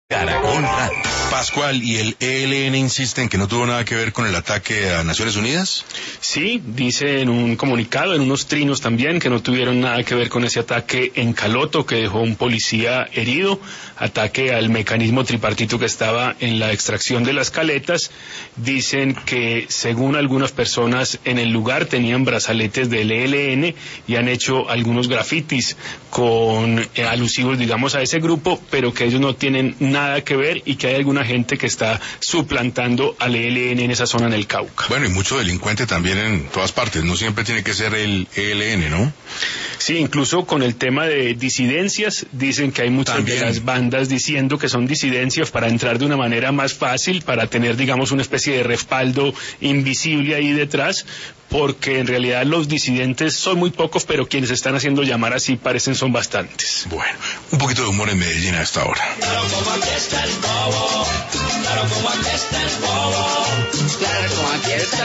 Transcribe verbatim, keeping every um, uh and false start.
Caracol Radio. Pascual, ¿y el E L N insiste en que no tuvo nada que ver con el ataque a Naciones Unidas? Sí, dice en un comunicado, en unos trinos también, que no tuvieron nada que ver con ese ataque en Caloto, que dejó un policía herido, ataque al mecanismo tripartito que estaba en la extracción de las caletas. Dicen que, según algunas personas en el lugar, tenían brazaletes del E L N y han hecho algunos grafitis con eh, alusivos, digamos, a ese grupo, pero que ellos no tienen nada que ver y que hay alguna gente que está suplantando al E L N en esa zona en el Cauca. Bueno, y mucho delincuente también en todas partes, no siempre tiene que ser el E L N, ¿no? Sí, incluso con el tema de disidencias, dicen que hay muchas también de las bandas diciendo que son disidencias para entrar de una manera más fácil, para tener, digamos, una especie de respaldo invisible ahí detrás, porque en realidad los disidentes son muy pocos, pero quienes están haciendo llamar así parecen son bastantes. Bueno, un poquito de humor en Medellín a esta hora. Claro, como aquí está el bobo, claro, como aquí está el bobo, claro, como aquí está